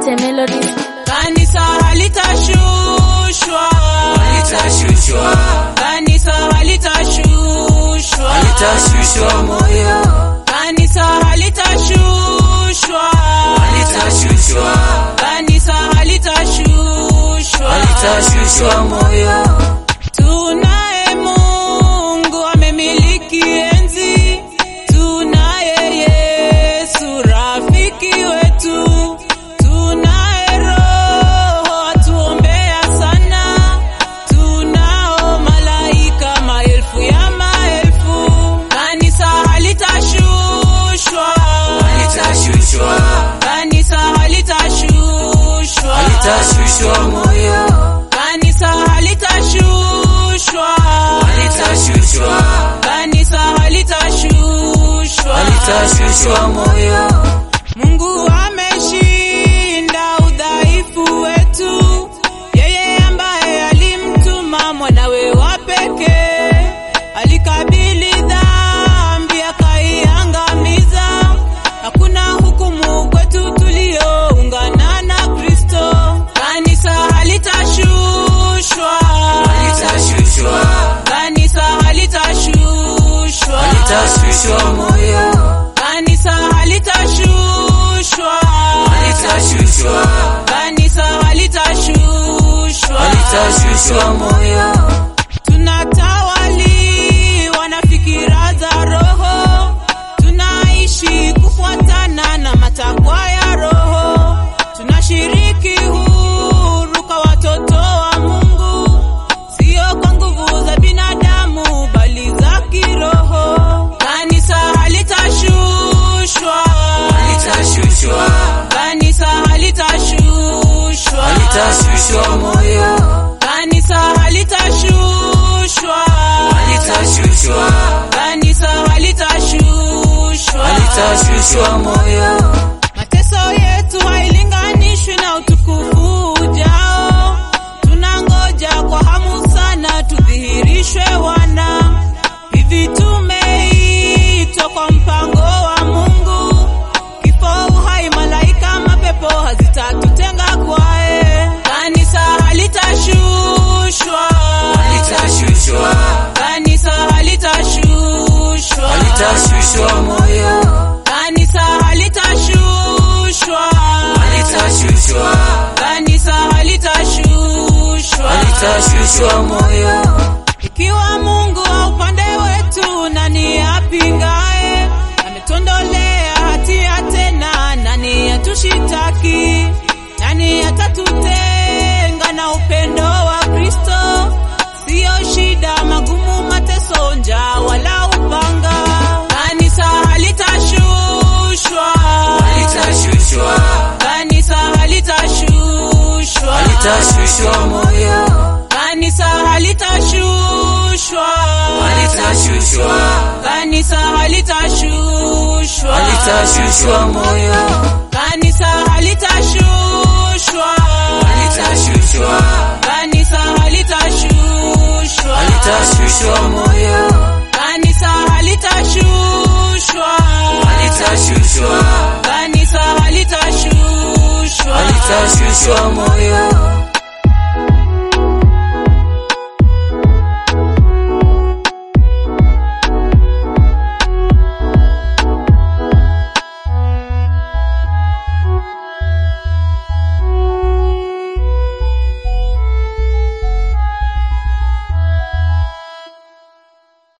Asante Melodies. Kanisa halitashushwa, halitashushwa, kanisa halitashushwa, halitashushwa moyo, kanisa halitashushwa, halitashushwa, kanisa halitashushwa, halitashushwa moyo. Tunaye Mungu amemiliki enzi, tunaye Yesu rafiki wetu, tunaye Roho atuombea sana, tunao malaika maelfu ya maelfu. Kanisa halitashushwa, Halitashushwa, kanisa halitashushwa, halitashushwa moyo, kanisa halitashushwa, halitashushwa, kanisa halitashushwa, halitashushwa moyo. Mungu ameshinda udhaifu wetu, yeye ambaye alimtuma mwanawe wa pekee, alikabili dhambi akaiangamiza. Hakuna hukumu kwetu tulioungana na Kristo. Kanisa halitashushwa, Halitashushwa, kanisa halitashushwa, halitashushwa moyo, kanisa halitashushwa, halitashushwa, kanisa halitashushwa, halitashushwa moyo. Tunatawaliwa na fikira za Roho, tunaishi kufuatana na matakwa ya Roho, tunashiriki huru kwa watoto wa Mungu, sio kwa nguvu za binadamu bali za kiroho. Kanisa halitashushwa, Halitashushwa, kanisa halitashushwa, halitashushwa moyo, kanisa halitashushwa, halitashushwa, kanisa halitashushwa, halitashushwa moyo. mateso yetu hailinganishwi na utukufu ujao, tunangoja kwa hamu sana tudhihirishwe wana. Hivi tumeitwa kwa mpango wa Mungu, kifo, uhai, malaika, mapepo hazitatutenga kwaye. Kanisa halitashushwa, Halitashushwa, kanisa halitashushwa, halitashushwa moyo, kanisa halitashushwa, halitashushwa, kanisa halitashushwa, halitashushwa moyo. Ikiwa Mungu wa upande wetu, nani apingaye? Ametondolea hatia tena, nani atushitaki? Nani atatutenga na upendo wa Kristo? Sio shida, magumu, mateso, njaa wala upanga. Kanisa halitashushwa, Halitashushwa, kanisa halitashushwa, halitashushwa moyo, kanisa halitashushwa, halitashushwa, kanisa halitashushwa, halitashushwa moyo, kanisa halitashushwa, halitashushwa, kanisa halitashushwa, halitashushwa moyo, kanisa halitashushwa, halitashushwa, kanisa halitashushwa, halitashushwa moyo.